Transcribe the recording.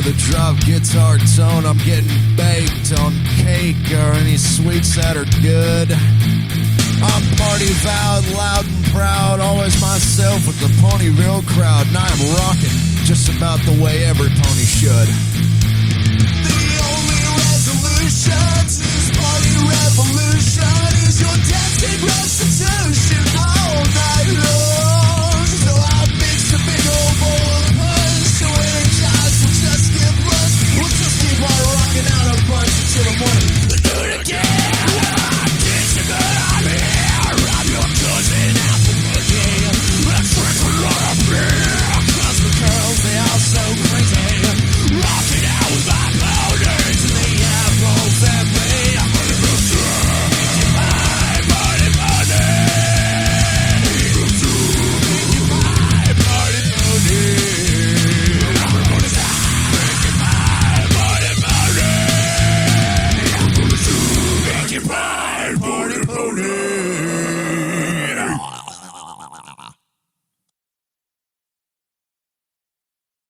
with a drop guitar tone. I'm getting baked on cake or any sweets that are good. I'm party vowed, loud and proud, always myself with the Ponyville crowd. And I'm rocking just about the way every pony should. The only resolution to this party revolution is your destined restitution.